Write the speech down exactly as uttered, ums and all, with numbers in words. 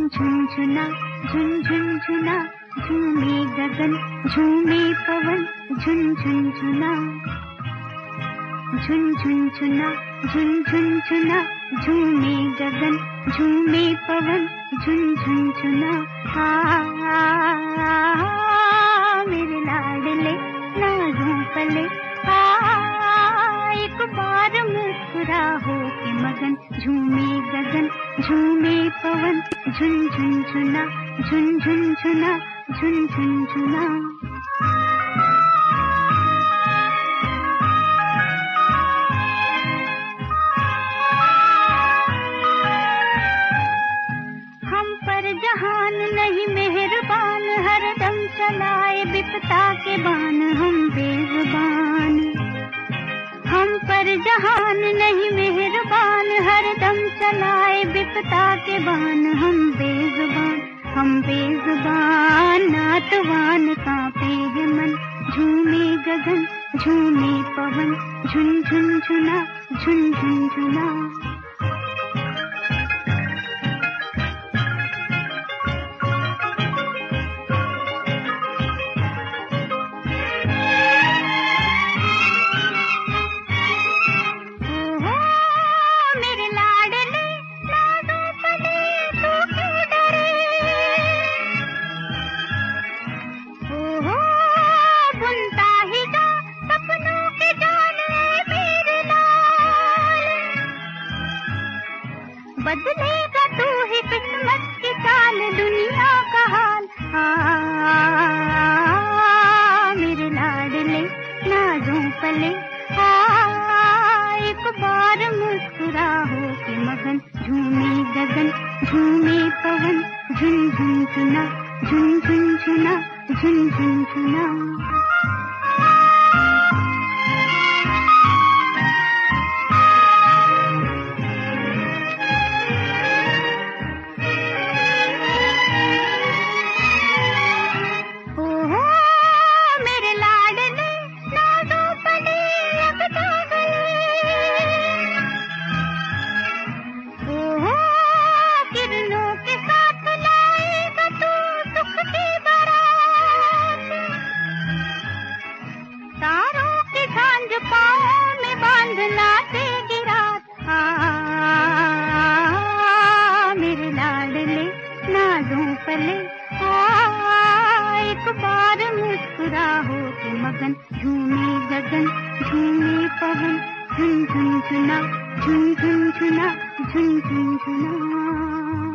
झुनझुना झुनझुनझुना झूमे गगन झूमे पवन झुनझुनझुना झुनझुनझुना झुनझुनझुना झूमे गगन झूमे पवन झुनझुनझुना। आ, आ, आ, आ मेरे लाडले नाज़ों पले आ, एक बार मुस्कुरा हो के मगन झूमे गगन झूमे पवन झुनझुनझुना झुनझुनझुना झुनझुनझुना। हम पर जहान नहीं मेहरबान हरदम चलाए विपता के बाण हम बेजुबान। हम पर जहान नहीं मेहरबान हरदम चलाए विपता के बाण हम बेजुबान। हम बेजुबान नातवान कांपे है मन झूमे गगन झूमे पवन झुनझुनझुना झुनझुनझुना। बदलेगा तू ही किस्मत की चाल दुनिया का हाल। आ, आ, आ मेरे लाडले नाज़ों पले आ, एक बार मुस्कुरा हो के मगन झूमे गगन झूमे पवन झुनझुनझुना झुनझुनझुना झुनझुनझुना। पले आ, एक बार मुस्कुरा हो के मगन झूमे गगन झूमे पवन झुनझुनझुना झुनझुनझुना झुनझुनझुना।